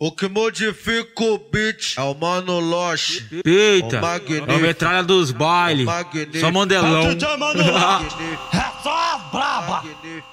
O que modifica o beat é o Mano Loche. Eita, é a metralha dos bailes. Só mandelão. É só as braba.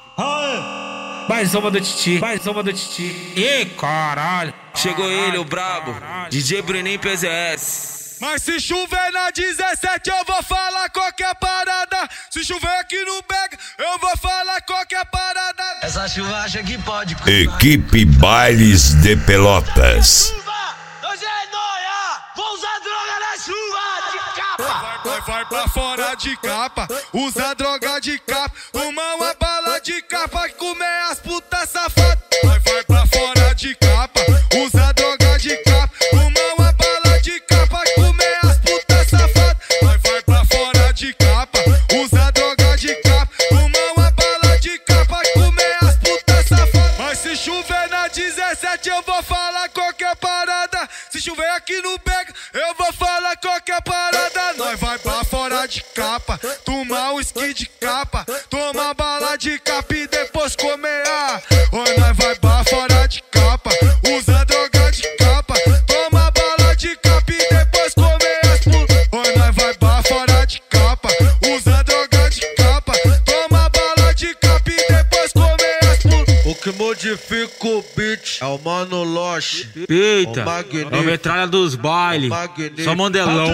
Mais uma do Titi, mais uma do Titi. Ih, caralho. Chegou ele, o brabo. DJ Bruninho PZS. Mas se chover na 17 eu vou falar qualquer parada. Se chover aqui no Bega eu vou falar qualquer parada. Essa chuva acha que pode. Equipe Bailes de Pelotas. Hoje é noia. Vou usar droga na chuva de capa. Vai pra fora de capa. Usa droga de capa. Uma bala de capa. Comer as putas safadas. Vai pra fora de capa. Usa droga de capa. Uma bala de capa. Comer as putas safadas. Vai pra fora de capa. Usa droga de capa. Uma bala de capa. Comer as putas safadas. Mas se chover na 17 eu vou falar qualquer parada. Se chover aqui no Bega eu vou falar qualquer parada. Nós vai pra fora de capa. Tomar whisky de capa. Tomar bala de capa e depois comer. Oi, nós vai pra fora de capa. Usa droga de capa. Toma bala de capa e depois comer as putas. Oi, nós vai pra fora de capa. Usa droga de capa. Toma bala de capa e depois comer as putas. O que modifica o beat é o Mano Loche. Eita, é a metralha dos bailes. Só mandelão.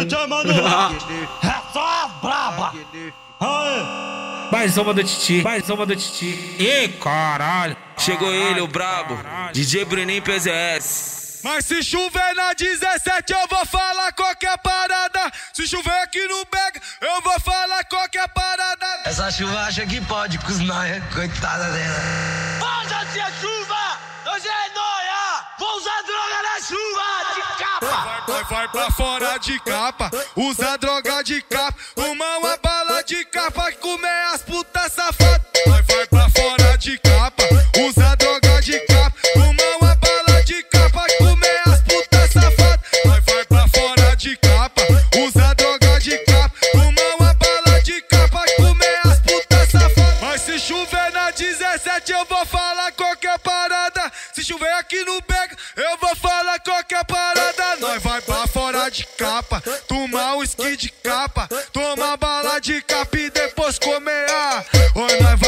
É só as braba. Mais uma do Titi, mais uma do Titi. Ih, caralho. Chegou ele, o brabo. DJ Bruninho PZS. Mas se chover na 17 eu vou falar qualquer parada. Se chover aqui no Bega eu vou falar qualquer parada. Essa chuva acha que pode com os noia. Coitada dela. Foda-se a chuva. Hoje é noia. Vou usar droga na chuva de capa. Vai pra fora de capa. Usa droga de capa. Uma bala de capa. Comer as putas safadas. Vai pra fora de capa. Usa droga de capa. Uma bala de capa. Comer as putas safadas. Vai pra fora de capa. Usa droga de capa. Uma bala de capa. Comer as putas safadas. Mas se chover na 17 eu vou falar qualquer parada. Se chover aqui no Bega eu vou falar qualquer parada. Nós vai pra fora de capa. Tomar whisky de capa. Tomar bala de capa e depois comer. Oi, nós